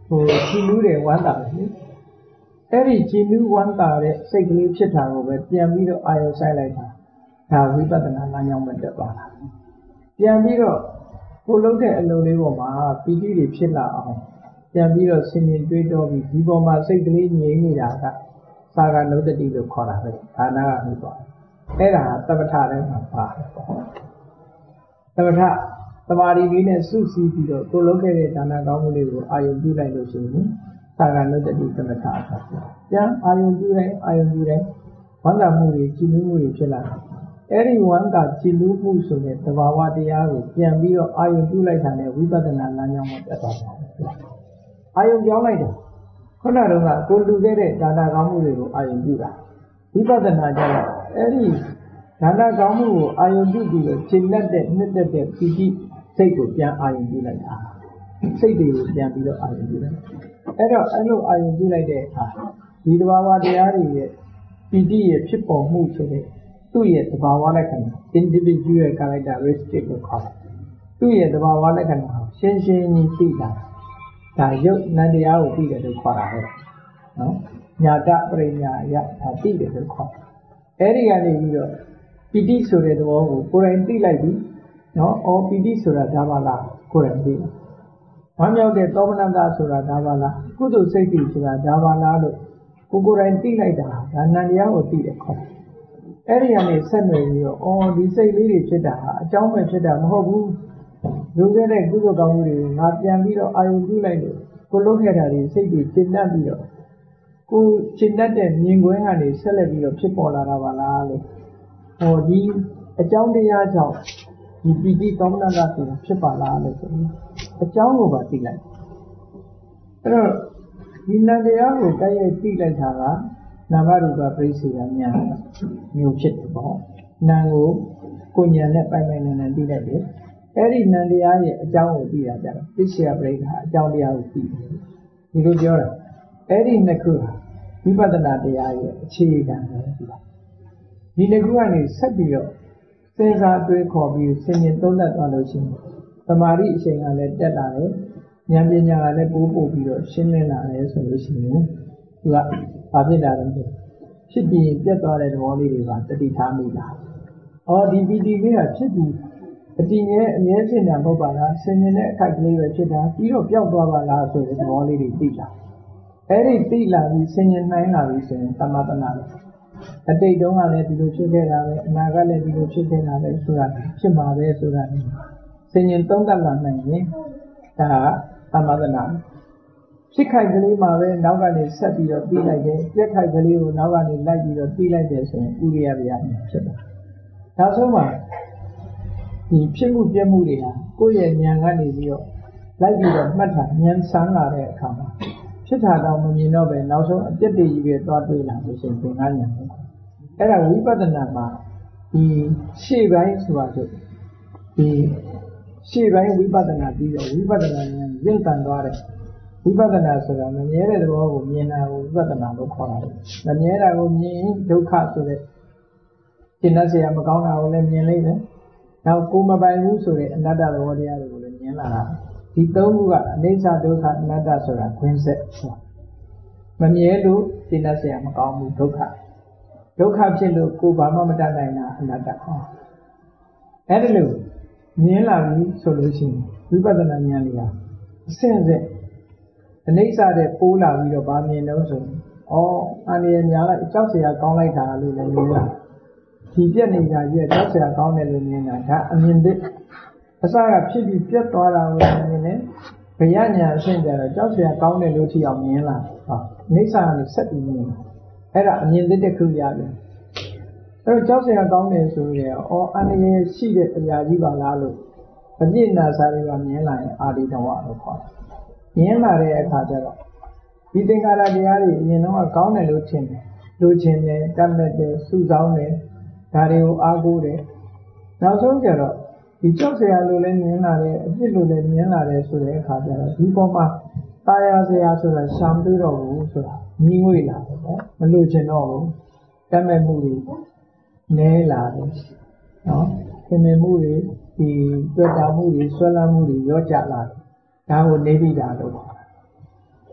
Speaker 1: ကြည်နူးတယ်ဝမ်းသာတယ်လေအဲ့ဒီကြည်နူးဝမ်းသာတဲ့စိတ်ကလေးဖြစ်တာကိုပဲပြန်ပြီးတော့အာရုံစိုက်လိုက်တာဒါဝိပဿနာလမ်းကြောင်းပဲတက်သွားတာပြန်ပြီးတော့ကိုလုပ်တဲ့အလုပ်လေးပေါ်မှာပီတိတွေဖြစ်လာအောင်ပြန်ပြီးတော့ဆင်ញင်တွေးတောပြီးဒီပေါ်မှာစိတ်ကလေးငြိမ်နေတာကသာဂနုတ္တိလို့ခေါ်တာပဲဒါနာကပြီးသွားအဲ့ဒါသမထထဲမှာပါတယ်ပေါ့သမထသမာဓိလေးနဲ့စုစည်းပြီးတော့ကိုလုပ်ခဲ့တဲ့ဒါနာကောင်းမှုလေးကိုအာယုံပြုလိုက်လို့ရှိရင်သာဂနုတ္တိသမထအခါပြန်အာယုံပြုတိုင်းဝမ်းသာမှုတွေကြည်နူးမှုတွေဖြစ်လာတယ်အဲ့ဒီဝမ်းသာကြည်နူးမှုဆိုတဲ့သဘာဝတရားကိုပြန်ပြီးတော့အာယုံပြုလိုက်တာနဲ့ဝိပဿနာလမ်းကြောင်းမှာတက်သွားတယ်အာယုံပြောင်းလိုက်တာခုနတုန်းကကိုလူခဲ့တဲ့ဒါနာကောင်းမှုတွေကိုအာယုံပြုတာဝိပဿနာကျတော့အဲ့ဒီဒါနာကောင်းမှုကိုအာယုံပြုပြီးတော့ရှင်းလက်တဲ့နှစ်သက်တဲ့ပီတိစိတ်ကိုပြန်အာယုံပြုလိုက်တာစိတ်တွေကိုပြန်ပြီးတော့အာယုံပြုလိုက်အဲ့တော့အဲ့လိုအာယုံပြုလိုက်တဲ့အခါဒီသဘာဝတရားတွေရဲ့ပီတိရဲ့ဖြစ်ပေါ်မှုဆိုတဲ့သူ့ရဲ့သဘာဝလက္ခဏာ individual characteristic လို့ခေါ်တယ်သူ့ရဲ့သဘာဝလက္ခဏာကိုရှင်းရှင်းကြီးသိတာဒါရုပ်နံတရားကိုသိတယ်လို့ခေါ်တာပဲနော်ညာတပရိညာယဒါသိတယ်လို့ခေါ်တယ်အဲ့ဒီကနေပြီးတော့ပီတိဆိုတဲ့သဘောကိုကိုယ်တိုင်သိလိုက်ပြီနော်အော်ပီတိဆိုတာဒါပါလားကိုယ်တိုင်သိတယ်ဝမ်းမြောက်တဲ့သောမနတဆိုတာဒါပါလားကုသိုလ်စိတ်တွေဆိုတာဒါပါလားလို့ကိုယ်တိုင်သိလိုက်တာဒါနံတရားကိုသိတယ်ခေါ်တယ်အဲ့ဒီကနေဆက်နွယ်ပြီးတော့အော်ဒီစိတ်လေးတွေဖြစ်တာဟာအကြောင်းပဲဖြစ်တာမဟုတ်ဘူးလုပ်ခဲ့တဲ့ကုသိုလ်ကောင်းမှုတွေကိုငါပြန်ပြီးတော့အာရုံပြုလိုက်လို့ကိုလုပ်ခဲ့တာတွေစိတ်တွေရှင်းတတ်ပြီးတော့ကိုရှင်းတတ်တဲ့မြင်ကွင်းကနေဆက်လက်ပြီးတော့ဖြစ်ပေါ်လာတာပါလားလို့ဟောဒီအကြောင်းတရားကြောင့်ဒီပီတိသောမနတဆိုတာဖြစ်ပါလားလို့ဆိုရင်အကြောင်းကိုပါသိလိုက်အဲ့တော့ဒီနံတရားကိုတိုက်ရိုက်သိလိုက်တာကနာမရူပပရိစ္ဆေဒဉာဏ်မျိုးဖြစ်တယ်ပေါ့နာကိုကိုဉာဏ်နဲ့ပိုင်ပိုင်နိုင်နိုင်သိလိုက်တယ်အဲ့ဒီနံတရားရဲ့အကြောင်းကိုသိတာကြတော့ပစ္စယပရိက္ခာအကြောင်းတရားကိုသိတယ်ဒီလိုပြောတာအဲ့ဒီနှစ်ခုဟာဝိပဿနာတရားရဲ့အခြေခံပဲဒီနှစ်ခုကနေဆက်ပြီးတော့စဉ်းစားတွေးခေါ်ပြီးဆင်ញင်သုံးသပ်သွားလို့ရှိရင်သမာဓိအချိန်ကလည်းတက်လာတယ်ဉာဏ်ပညာကလည်းပို့ပြီးတော့ရှင်းလင်းလာတယ်ဆိုလို့ရှိရင်သူကဘာဖြစ်တာလဲဖြစ်ပြီးပြတ်သွားတဲ့သဘောလေးတွေပါတတိထားမိတာ။အော်ဒီပီတိလေးကဖြစ်ပြီးအတည်ရဲ့အမြဲဖြစ်နေတာမဟုတ်ပါလားဆင်ញင်တဲ့အခိုက်ကလေးပဲဖြစ်တာပြီးတော့ပျောက်သွားပါလားဆိုတဲ့သဘောလေးတွေသိလာ။အဲ့ဒီသိလာပြီးဆင်ញင်နိုင်လာပြီဆိုရင်သမသနာပဲ။အတိတ်တုန်းကလည်းဒီလိုဖြစ်ခဲ့တာပဲအနာဂတ်လည်းဒီလိုဖြစ်ခဲ့တာပဲဆိုတာဖြစ်မှာပဲဆိုတာဆင်ញင်သုံးသပ်လာနိုင်ရင်ဒါကသမသနာဖြစ်ခိုက်ကလေးမှာပဲနောက်ကနေဆက်ပြီးတော့ပြီးလိုက်တယ်ပြက်ခိုက်ကလေးကိုနောက်ကနေလိုက်ပြီးတော့ပြီးလိုက်တယ်ဆိုရင်ဥရိယဗျာဖြစ်တာနောက်ဆုံးမှာဒီဖြစ်မှုပြက်မှုတွေဟာကိုယ့်ရဲ့ဉာဏ်ကနေပြီးတော့လိုက်ပြီးတော့မှတ်တာဉာဏ်ဆန်းလာတဲ့အခါမှာဖြစ်တာတော့မမြင်တော့ပဲနောက်ဆုံးအပြက်တွေကြီးပဲသွားတွေးလာလို့ရှိရင်သင်္ကန်းဉာဏ်ပဲအဲ့ဒါဝိပဿနာမှာဒီရှေ့ပိုင်းဆိုတာဆိုဒီရှေ့ပိုင်းဝိပဿနာပြီးတော့ဝိပဿနာဉာဏ်ရင့်တန်သွားတယ်ဝိပဿနာဆိုတာမမြဲတဲ့သဘောကိုမြင်တာကိုဝိပဿနာလို့ခေါ်တာ။မမြဲတာကိုမြင်ဒုက္ခဆိုတဲ့ရှင်းတတ်စရာမကောင်းတာကိုလည်းမြင်လိုက်မယ်။နောက်ကိုယ်မပိုင်ဘူးဆိုတဲ့အနတ္တသဘောတရားတွေကိုလည်းမြင်လာတာ။ဒီသုံးခုကအနိစ္စဒုက္ခအနတ္တဆိုတာခွင်းဆက်ဆိုတာ။မမြဲလို့ရှင်းတတ်စရာမကောင်းဘူးဒုက္ခ။ဒုက္ခဖြစ်လို့ကိုယ်ဘာမှမတတ်နိုင်တာအနတ္တ။အဲ့ဒါလို့မြင်လာပြီဆိုလို့ရှိရင်ဝိပဿနာဉာဏ်လေးဟာအစဉ်စဉ်အနိစ္စတဲ့ပိုးလာပြီးတော့ဗာမြင်တော့ဆိုရင်အန္တရာယ်များလိုက်ကြောက်เสียကောင်းလိုက်တာလို့လည်းမြင်လာဒီပြက်နေတာကြီးကြောက်เสียကောင်းတယ်လို့မြင်တာဒါအမြင်သစ်အစကဖြစ်ပြီးပြက်သွားတာကိုမြင်တယ်ဘယညာအရှင်းကြတော့ကြောက်เสียကောင်းတယ်လို့ထိအောင်မြင်လာအနိစ္စကနေဆက်ပြီးမြင်အဲ့ဒါအမြင်သစ်တစ်ခုရတယ်အဲ့တော့ကြောက်เสียကောင်းတယ်ဆိုရင်အန္တရာယ်ရှိတဲ့အရာကြီးပါလားလို့အပြစ်နာစာတွေကမြင်လာရင်အာဒီတဝလို့ခေါ်တယ်မြင်လာတဲ့အခါကျတော့ဒီသင်္ခါရတရားတွေအရင်တော့ကောင်းတယ်လို့ထင်တယ်လူချင်းတယ်တတ်မဲ့တယ်စုဆောင်းတယ်ဒါတွေကိုအားကိုးတယ်နောက်ဆုံးကျတော့ဒီကြောက်စရာလို့လည်းမြင်လာတယ်အပြစ်လို့လည်းမြင်လာတယ်ဆိုတဲ့အခါကျတော့ဒီပေါ်မှာတာယာစရာဆိုတာရှာမတွေ့တော့ဘူးဆိုတာညီငွေလာတယ်ပေါ့မလို့ချင်တော့ဘူးတတ်မဲ့မှုတွေနဲလာတယ်နော်ခင်မင်မှုတွေဒီတွေ့တာမှုတွေဆွဲလန်းမှုတွေရောကြလာတယ်ဒါကိုနေပြီးတာလို့ခေါ်တာ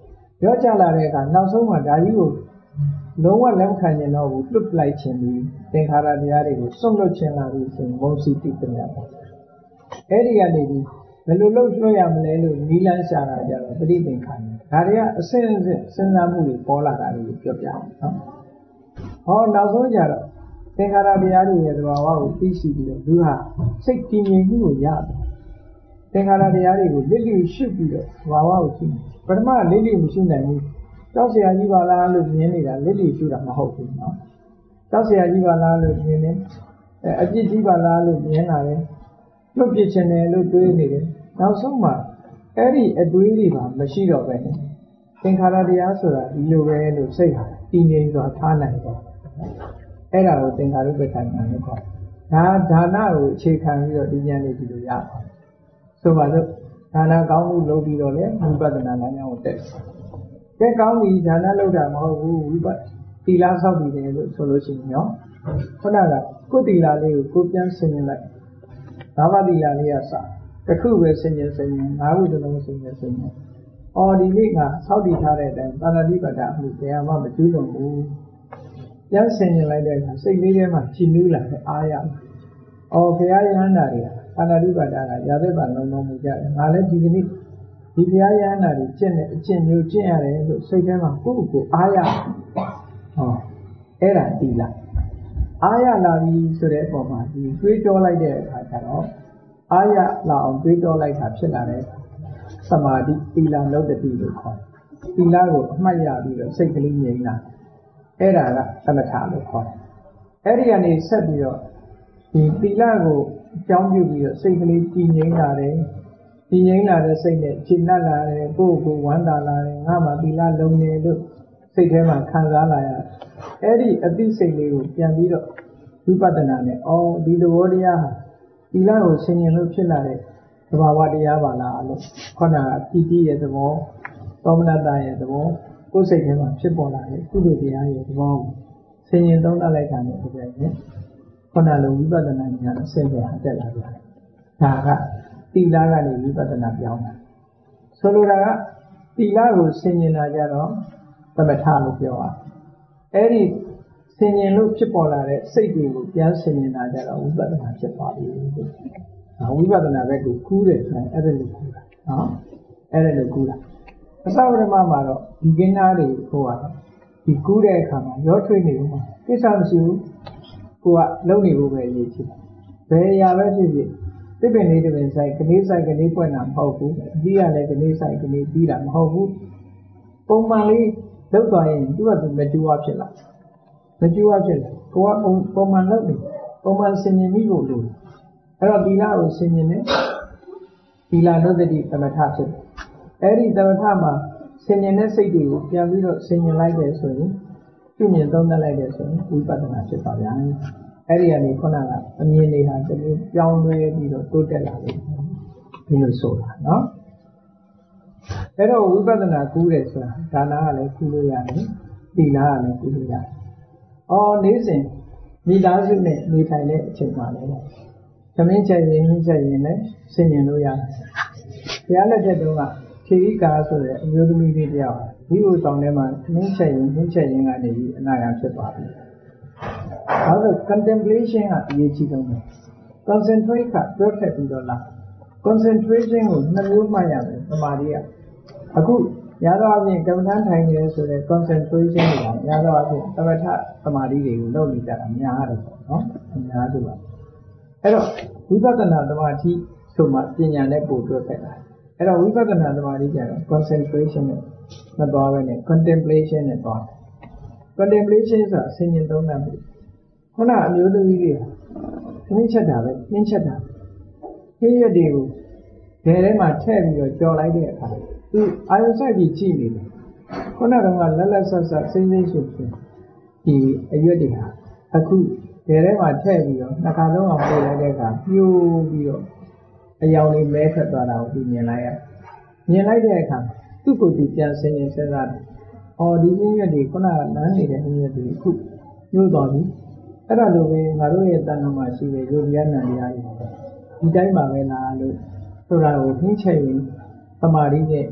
Speaker 1: ပြောကြလာတဲ့အခါနောက်ဆုံးမှဒါကြီးကိုလုံးဝလက်ခံရင်တော့လွတ်လိုက်ခြင်းဒီသင်္ခါရတရားတွေကိုစွန့်လွတ်ခြင်းလာပြီးဆိုရင်မုန်းစီတိပညာပေါ့အဲ့ဒီကနေပြီးဘယ်လိုလုပ်လွှတ်ရမလဲလို့နီးလန်းရှာတာကြတော့ပဋိသင်္ခါရဒါတွေကအစဉ်အဆက်စဉ်းစားမှုတွေပေါ်လာတာတွေကိုပြောပြအောင်နော်ဟောနောက်ဆုံးကြတော့သင်္ခါရတရားတွေရဲ့သဘာဝကိုသိရှိပြီးတော့လူဟာစိတ်တည်ငြိမ်မှုကိုရတယ်သင်္ခါရတရားတွေကိုလစ်လျူရှုပြီးတော့သဘာဝကိုသိပထမလစ်လျူမရှုနိုင်ဘူးကြောက်เสียကြီးပါလားလို့မြင်နေတာလစ်လျူရှုတာမဟုတ်ဘူးနော်ကြောက်เสียကြီးပါလားလို့မြင်နေအပြစ်ကြီးပါလားလို့မြင်လာတယ်လွတ်ပြစ်ခြင်းတယ်လို့တွေးနေတယ်နောက်ဆုံးမှာအဲ့ဒီအတွေးတွေပါမရှိတော့ပဲသင်္ခါရတရားဆိုတာဒီလိုပဲလို့စိတ်ဟာတည်ငြိမ်စွာထားနိုင်တယ်အဲ့ဒါကိုသင်္ခါရုပ္ပခဏလို့ခေါ်ဒါဒါနကိုအခြေခံပြီးတော့ဒီဉာဏ်လေးဒီလိုရပါတယ်ဆိုပါလို့ဒါနကောင်းမှုလုပ်ပြီးတော့လေဝိပဿနာလမ်းကြောင်းကိုတက်တဲ့ကောင်းပြီဒါနလုပ်တာမဟုတ်ဘူးဝိပဿနာသီလဆောက်တည်တယ်လို့ဆိုလို့ရှိရင်ရောခုနကကိုယ်သီလလေးကိုကိုပြန်ဆင်ញင်လိုက်ဘာဝသီလလေးကစတစ်ခုပဲဆင်ញင်ငါးခုတလုံးဆင်ញင်အော်ဒီနေ့ကဆောက်တည်ထားတဲ့အတိုင်းပါဠိပါဒအမှုတရားမှမကျူးလွန်ဘူးပြန်ဆင်ញင်လိုက်တဲ့အခါစိတ်လေးထဲမှာကြည်နူးလာတဲ့အားရအော်ဘုရားယဟန္တာတွေကပါဠိပါဒကရာသက်ပါလုံးလုံးမူကြတယ်ငါလည်းဒီကနေ့ဒီဘုရားယဟန္တာတွေကျင့်တဲ့အကျင့်မျိုးကျင့်ရတယ်လို့စိတ်ထဲမှာကိုယ့်ကိုယ်အားရဟောအဲ့ဒါသီလအားရလာပြီဆိုတဲ့အပေါ်မှာဒီတွေးတောလိုက်တဲ့အခါကျတော့အားရလာအောင်တွေးတောလိုက်တာဖြစ်လာတဲ့သမာဓိသီလနုတ္တိလို့ခေါ်တယ်သီလကိုအမှတ်ရပြီးတော့စိတ်ကလေးငြိမ်လာအဲ့ဒါကသမထလို့ခေါ်တယ်အဲ့ဒီကနေဆက်ပြီးတော့ဒီသီလကိုအကြောင်းပြုပြီးတော့စိတ်ကလေးတည်ငြိမ်လာတယ်တည်ငြိမ်လာတဲ့စိတ်နဲ့ရှင်းလာတယ်ကိုယ့်ကိုယ်ဝမ်းသာလာတယ်ငါမှသီလလုံးနေလို့စိတ်ထဲမှာခံစားလာရအဲ့ဒီအသိစိတ်လေးကိုပြန်ပြီးတော့ဝိပဿနာနဲ့အော်ဒီသဘောတရားဟာသီလကိုဆင်ញင်လို့ဖြစ်လာတဲ့သဘာဝတရားပါလားလို့ခေါဏကပီတိရဲ့သဘောသောမနတရဲ့သဘောကိုယ်စိတ်ထဲမှာဖြစ်ပေါ်လာတဲ့ကုသိုလ်တရားရဲ့သဘောကိုဆင်ញင်သုံးသပ်လိုက်တာနဲ့ဒီပဲခုနလိုဝိပဿနာဉာဏ်အစစ်ပဲတက်လာကြတယ်ဒါကသီလကနေဝိပဿနာပြောင်းတာဆိုလိုတာကသီလကိုဆင်ញင်တာကြတော့သမထလို့ပြောတာအဲ့ဒီဆင်ញင်လို့ဖြစ်ပေါ်လာတဲ့စိတ်တွေကိုပြန်ဆင်ញင်တာကြတော့ဝိပဿနာဖြစ်သွားပြီဝိပဿနာပဲကိုကူးတယ်ဆိုရင်အဲ့ဒါလိုကူးတာနော်အဲ့ဒါလိုကူးတာအစဝရမမှာတော့ဒီကိန်းသားတွေဟိုကဒီကူးတဲ့အခါမှာရောထွေးနေဦးမှာကိစ္စမရှိဘူးကိုကလုံနေဖို့ပဲအရေးကြီးတယ်ဘယ်ရာပဲဖြစ်ဖြစ်သစ်ပင်လေးတစ်ပင်ဆိုင်ကနေဆိုင်ကနေပွင့်တာမဟုတ်ဘူးအပြီးရလည်းကနေဆိုင်ကနေပြီးတာမဟုတ်ဘူးပုံမှန်လေးလောက်သွားရင်သူကသူမကျူးဝဖြစ်လာမကျူးဝဖြစ်လာကိုကပုံမှန်လောက်နေပုံမှန်ဆင်ញင်မိဖို့လိုအဲ့တော့သီလကိုဆင်ញင်တယ်သီလနုတ္တိသမထဖြစ်တယ်အဲ့ဒီသမထမှာဆင်ញင်တဲ့စိတ်တွေကိုပြန်ပြီးတော့ဆင်ញင်လိုက်တယ်ဆိုရင်ပြုမြင်သုံးသပ်လိုက်တယ်ဆိုရင်ဝိပဿနာဖြစ်ပါဗျာအဲ့ဒီကနေခုနကအမြင်တွေဟာတမျိုးပြောင်းလဲပြီးတော့တိုးတက်လာတယ်ဒီလိုဆိုတာနော်အဲ့တော့ဝိပဿနာကူးတယ်ဆိုတာဒါနကလည်းကူးလို့ရတယ်သီလကလည်းကူးလို့ရတယ်အော်နေ့စဉ်မိသားစုနဲ့နေထိုင်တဲ့အချိန်မှာလည်းသမင်းချက်ရင်လည်းဆင်ញင်လို့ရတယ်ဘုရားလက်ထက်တုန်းကထေရီကာဆိုတဲ့အမျိုးသမီးလေးတယောက်ဒီလိုဆောင်ထဲမှာသမင်းချက်ရင်ကနေပြီးအနာဂတ်ဖြစ်သွားပြီ။ဒါဆို contemplation ကအရေးကြီးဆုံးပဲ။ concentrate ကတွဲဖက်ပြီးတော့လား concentration ကိုနှစ်မျိုးမှတ်ရမယ်သမာဓိကအခုရတော့အပြင်ကမ္မဋ္ဌာန်းထိုင်နေဆိုတဲ့ concentration ကိုရတော့အပြင်သမထသမာဓိတွေကိုလုပ်နေကြတာများတယ်ပေါ့နော်အများစုပါအဲ့တော့ဝိပဿနာသမာဓိဆိုမှပညာနဲ့ပို့တွဲဖက်တာအဲ့တော့ဝိပဿနာသမာဓိကျတော့ concentration နဲ့မသွားဘဲနဲ့ contemplation နဲ့သွားတယ် contemplation ဆိုတာဆင်ញင်သုံးသပ်မှုခုနအမျိုးသမီးတွေနှင်းချက်တာပဲနှင်းချက်တာခင်းရက်တွေကိုဘယ်ထဲမှာထည့်ပြီးတော့ကြော်လိုက်တဲ့အခါသူအာယုစိုက်ပြီးကြည့်နေတယ်ခုနကတော့လက်လက်ဆက်ဆက်စိမ့်စိမ့်ရှုပ်ရှုပ်ဒီအရွက်တွေဟာအခုဘယ်ထဲမှာထည့်ပြီးတော့နှစ်ခါလုံးအောင်ပို့လိုက်တဲ့အခါပြိုးပြီးတော့အယောင်လေးမဲထွက်သွားတာကိုသူမြင်လိုက်တဲ့အခါသူ့ကိုယ်သူပြန်ဆင်းရင်စဉ်းစားတယ်အော်ဒီအင်းရွက်တွေခုနကလမ်းနေတဲ့အင်းရွက်တွေအခုညှို့သွားပြီအဲ့ဒါလိုပဲငါတို့ရဲ့တဏ္ဍာမှာရှိတဲ့ယုတ်တရားနံတရားတွေဒီတိုင်းပါပဲလားလို့ဆိုတာကိုနှင်းချက်ရင်သမာဓိနဲ့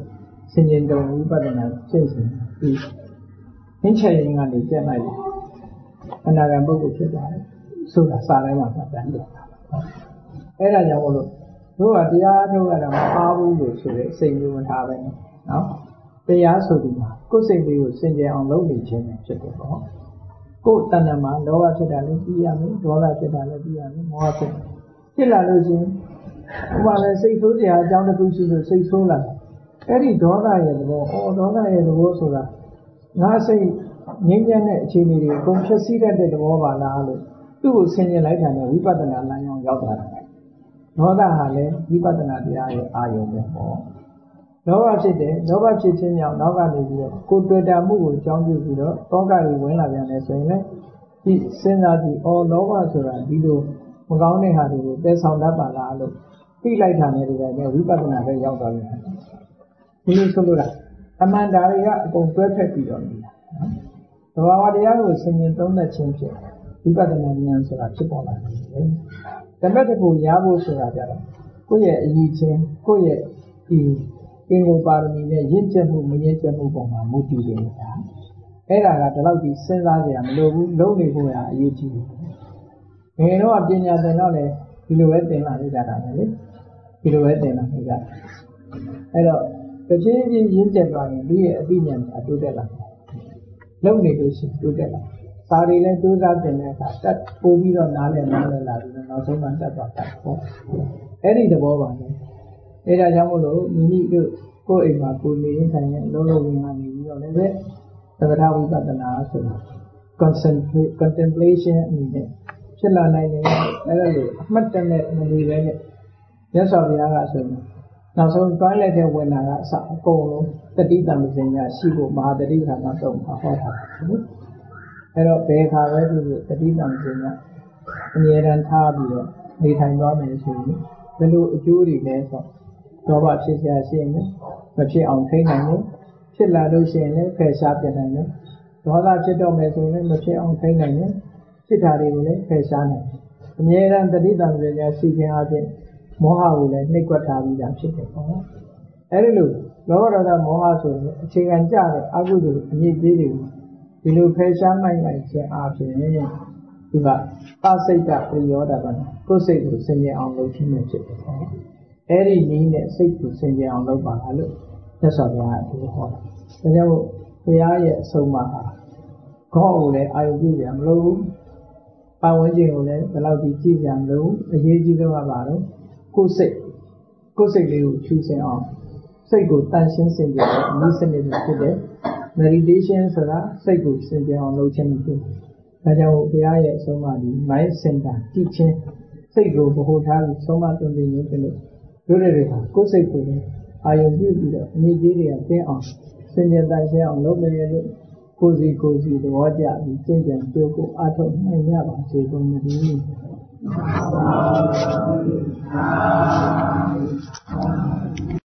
Speaker 1: ဆင်ញင်တုံဝိပဿနာကျင့်စဉ်ပြီးဟင်းချက်ရင်ကနေကျက်လိုက်တယ်အနာဂတ်ပုဂ္ဂိုလ်ဖြစ်သွားတယ်ဆိုတာစာထဲမှာမှတ်တမ်းတယ်အဲ့ဒါကြောင့်မို့လို့တို့ကတရားထုတ်ရတာမအားဘူးလို့ဆိုတဲ့စိတ်မျိုးမထားပဲနော်တရားဆိုဒီမှာကိုယ်စိတ်လေးကိုစင်ကြယ်အောင်လုပ်နေခြင်းဖြစ်တယ်ပေါ့ကိုယ်တဏ္ဍမှာလောဘဖြစ်တာလည်းပြီးရမယ်ဒေါသဖြစ်တာလည်းပြီးရမယ်မောဟဖြစ်လာလို့ချင်းဥပမာလည်းစိတ်ဆိုးစရာအကြောင်းတစ်ခုရှိလို့စိတ်ဆိုးလာတယ်အဲ့ဒီဒေါသရဲ့သဘောဒေါသရဲ့သဘောဆိုတာငါစိတ်ငြိမ်းချမ်းတဲ့အခြေအနေတွေအကုန်ဖြစ်စီတတ်တဲ့သဘောပါလားလို့သူ့ကိုဆင်ခြင်လိုက်တာနဲ့ဝိပဿနာလမ်းကြောင်းရောက်သွားတာဒေါသဟာလည်းဝိပဿနာတရားရဲ့အာယုံပဲပေါ့လောဘဖြစ်တယ်လောဘဖြစ်ခြင်းကြောင့်နောက်ကနေပြီးတော့ကိုယ်တွေ့တာမှုကိုအကြောင်းပြုပြီးတော့တောကတွေဝင်လာပြန်တယ်ဆိုရင်လည်းဒီစဉ်းစားကြည့်လောဘဆိုတာဒီလိုမကောင်းတဲ့ဟာတွေကိုသယ်ဆောင်တတ်ပါလားလို့သိလိုက်တာနဲ့ဒီကနေ့ဝိပဿနာပဲရောက်သွားပြန်တယ်ဒီလိုဆိုလို့လားအမှန်တရားတွေကအကုန်တွဲဖက်ပြီးတော့နေတာသဘာဝတရားကိုဆင်ញင်သုံးသပ်ခြင်းဖြင့်ဝိပဿနာဉာဏ်ဆိုတာဖြစ်ပေါ်လာတယ်ဓမ္မတကူရဖို့ဆိုတာကြတော့ကိုယ့်ရဲ့အရေးချင်းကိုယ့်ရဲ့ဒီအင်္ဂုပါရမီနဲ့ရင့်ကျက်မှုမရင့်ကျက်မှုပုံမှာမူတည်နေတာအဲ့ဒါကဒီလောက်ဒီစဉ်းစားကြရမလို့ဘူးလုံးနေဖို့ရာအရေးကြီးတယ်ငယ်တော့ပညာသင်တော့လေဒီလိုပဲသင်လာကြတာပဲလေဒီလိုပဲသင်လာကြတာအဲ့တော့တစ်ချင်းချင်းရင့်ကျက်သွားရင်သူရဲ့အသိဉာဏ်အတိုးတက်လာလုံနေလို့ရှိရင်တိုးတက်လာစာတွေလည်းတိုးစားတင်တဲ့အခါတက်ပို့ပြီးတော့နားလဲလာပြီးတော့နောက်ဆုံးမှတက်သွားတာပေါ့အဲ့ဒီသဘောပါလေအဲ့ဒါကြောင့်မို့လို့မိမိတို့ကိုယ့်အိမ်မှာကိုယ်နေရင်ထိုင်ရင်လုံးလုံးဝင်လာနေပြီးတော့လည်းပဲသက္ကထဝိပဿနာဆိုတာ contemplation အနေနဲ့ဖြစ်လာနိုင်တယ်အဲ့ဒါလို့အမှတ်တမဲ့မနေပဲနဲ့မြတ်စွာဘုရားကဆိုရင်နောက်ဆုံးတွိုင်းလိုက်တဲ့ဝင်လာကအစအကုန်လုံးတတိတံပစဉ္ညာရှိဖို့မဟာတတိခါမှတော့ဟောထားတယ်အဲ့တော့ဘယ်ခါပဲဖြစ်ဖြစ်တတိတံပစဉ္ညာအမြဲတမ်းထားပြီးတော့နေထိုင်သွားမယ်ဆိုရင်ဘယ်လိုအကျိုးတွေလဲဆိုဒေါဘဖြစ်เสียရှိရင်လည်းမဖြစ်အောင်ထိန်းနိုင်တယ်ဖြစ်လာလို့ရှိရင်လည်းဖယ်ရှားပြနိုင်တယ်ဒေါသဖြစ်တော့မယ်ဆိုရင်လည်းမဖြစ်အောင်ထိန်းနိုင်တယ်ဖြစ်တာတွေကိုလည်းဖယ်ရှားနိုင်တယ်အမြဲတမ်းတတိတံပစဉ္ညာရှိခြင်းအပြင်မောဟကိုလည်းနှိပ်ကွက်ထားပြီးသားဖြစ်တယ်ပေါ့နော်အဲ့ဒီလိုလောဘဒေါသမောဟဆိုရင်အခြေခံကြတဲ့အကုသိုလ်အညစ်အကြေးတွေကိုဒီလိုဖယ်ရှားနိုင်ခြင်းအပြင်ဒီကသစိတ်ကပရိယောဒပါကိုယ်စိတ်ကိုဆင်ញင်အောင်လုပ်ခြင်းနဲ့ဖြစ်တယ်ပေါ့နော်အဲ့ဒီနည်းနဲ့စိတ်ကိုဆင်ញင်အောင်လုပ်ပါလားလို့မြတ်စွာဘုရားကဒီလိုဟောတာဒါကြောင့်ဘုရားရဲ့အဆုံးအမဟာခေါင်းကိုလည်းအာယုပြုကြမလို့ပတ်ဝန်းကျင်ကိုလည်းဘယ်လောက်ဒီကြည့်ကြမလို့အရေးကြီးဆုံးကပါတော့ကိုယ်စိတ်လေးကိုဖြူစင်အောင်စိတ်ကိုတန်ရှင်းစင်ကြယ်တဲ့အနည်းစနစ်ဖြစ်တဲ့ meditation ဆိုတာစိတ်ကိုစင်ကြယ်အောင်လုပ်ခြင်းဖြစ်တယ်။ဒါကြောင့်ဘုရားရဲ့အဆုံးအမဒီ mind center တည်ခြင်းစိတ်ကိုဗဟိုထားပြီးဆုံးမသွင်းခြင်းဖြစ်လို့တို့တွေကကိုယ်စိတ်ကိုလည်းအာယုပြုပြီးတော့အနည်းကြီးတွေကကျင်းအောင်စင်ကြယ်တန်ရှင်းအောင်လုပ်မယ်လို့ကိုယ်စီသဘောကျပြီးကျင့်ကြံကြိုးကိုအားထုတ်နိုင်ကြပါစေကုန်သတည်း